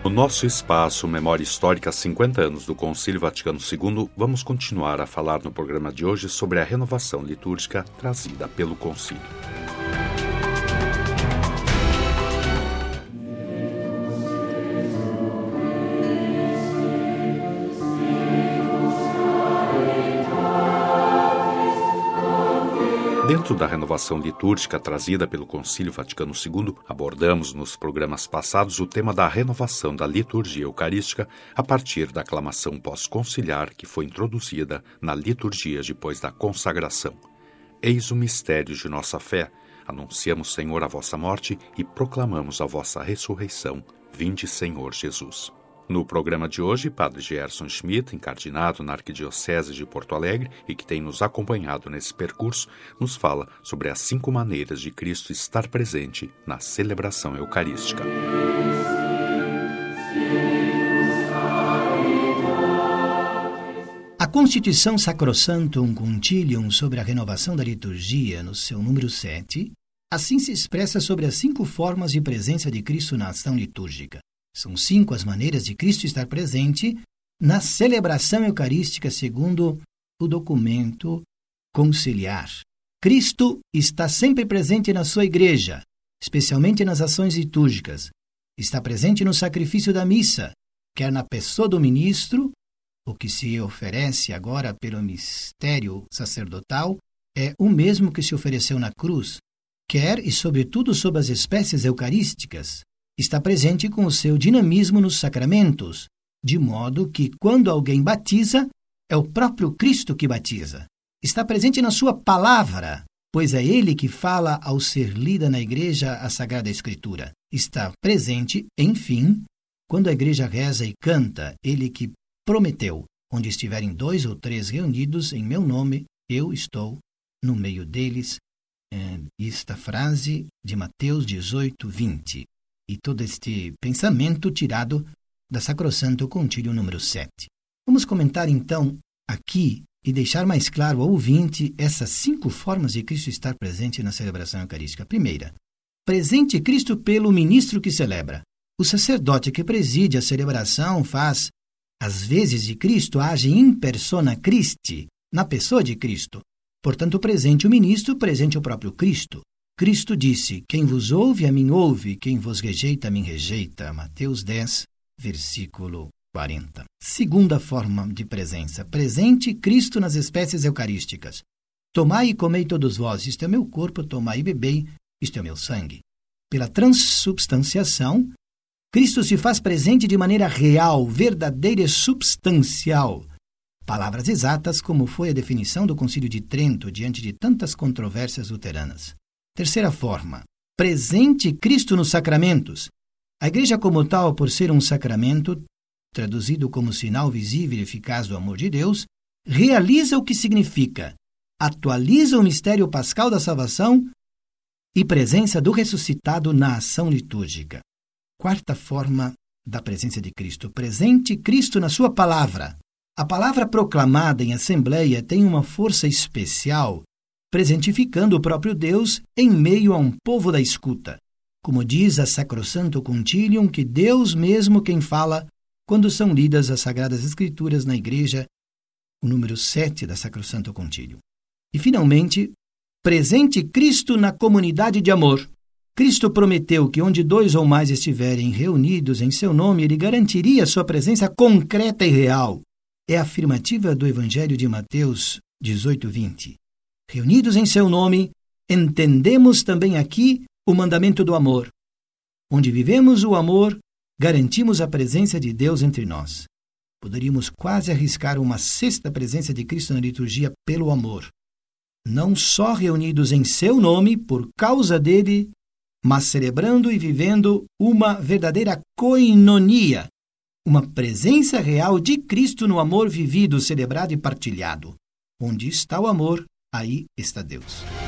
No nosso espaço Memória Histórica 50 anos do Concílio Vaticano II, vamos continuar a falar no programa de hoje sobre a renovação litúrgica trazida pelo Concílio. Dentro da renovação litúrgica trazida pelo Concílio Vaticano II, abordamos nos programas passados o tema da renovação da liturgia eucarística a partir da aclamação pós-conciliar que foi introduzida na liturgia depois da consagração. Eis o mistério de nossa fé. Anunciamos, Senhor, a vossa morte e proclamamos a vossa ressurreição. Vinde, Senhor Jesus. No programa de hoje, Padre Gerson Schmidt, encardinado na Arquidiocese de Porto Alegre e que tem nos acompanhado nesse percurso, nos fala sobre as 5 maneiras de Cristo estar presente na celebração eucarística. A Constituição Sacrosanctum Concilium sobre a renovação da liturgia, no seu número 7, assim se expressa sobre as 5 formas de presença de Cristo na ação litúrgica. São 5 as maneiras de Cristo estar presente na celebração eucarística segundo o documento conciliar. Cristo está sempre presente na sua igreja, especialmente nas ações litúrgicas. Está presente no sacrifício da missa, quer na pessoa do ministro, o que se oferece agora pelo mistério sacerdotal é o mesmo que se ofereceu na cruz, quer e sobretudo sob as espécies eucarísticas. Está presente com o seu dinamismo nos sacramentos, de modo que, quando alguém batiza, é o próprio Cristo que batiza. Está presente na sua palavra, pois é ele que fala ao ser lida na igreja a Sagrada Escritura. Está presente, enfim, quando a igreja reza e canta, ele que prometeu, onde estiverem 2 ou 3 reunidos em meu nome, eu estou no meio deles. Esta frase de Mateus 18, 20. E todo este pensamento tirado da Sacrosanto Concílio número 7. Vamos comentar então aqui e deixar mais claro ao ouvinte essas 5 formas de Cristo estar presente na celebração eucarística. Primeira, presente Cristo pelo ministro que celebra. O sacerdote que preside a celebração faz as vezes de Cristo, age in persona Christi, na pessoa de Cristo. Portanto, presente o ministro, presente o próprio Cristo. Cristo disse, quem vos ouve, a mim ouve, quem vos rejeita, a mim rejeita. Mateus 10, versículo 40. Segunda forma de presença, presente Cristo nas espécies eucarísticas. Tomai e comei todos vós, isto é meu corpo, tomai e bebei, isto é meu sangue. Pela transubstanciação, Cristo se faz presente de maneira real, verdadeira e substancial. Palavras exatas como foi a definição do Concílio de Trento diante de tantas controvérsias luteranas. Terceira forma, presente Cristo nos sacramentos. A igreja como tal, por ser um sacramento, traduzido como sinal visível e eficaz do amor de Deus, realiza o que significa, atualiza o mistério pascal da salvação e presença do ressuscitado na ação litúrgica. Quarta forma da presença de Cristo, presente Cristo na sua palavra. A palavra proclamada em assembleia tem uma força especial, presentificando o próprio Deus em meio a um povo da escuta. Como diz a Sacrosanto Concilium, que Deus mesmo quem fala quando são lidas as Sagradas Escrituras na igreja, o número 7 da Sacrosanto Concilium. E, finalmente, presente Cristo na comunidade de amor. Cristo prometeu que onde 2 ou mais estiverem reunidos em seu nome, ele garantiria sua presença concreta e real. É a afirmativa do Evangelho de Mateus 18, 20. Reunidos em seu nome, entendemos também aqui o mandamento do amor. Onde vivemos o amor, garantimos a presença de Deus entre nós. Poderíamos quase arriscar uma 6ª presença de Cristo na liturgia pelo amor. Não só reunidos em seu nome, por causa dele, mas celebrando e vivendo uma verdadeira koinonia, uma presença real de Cristo no amor vivido, celebrado e partilhado. Onde está o amor, aí está Deus.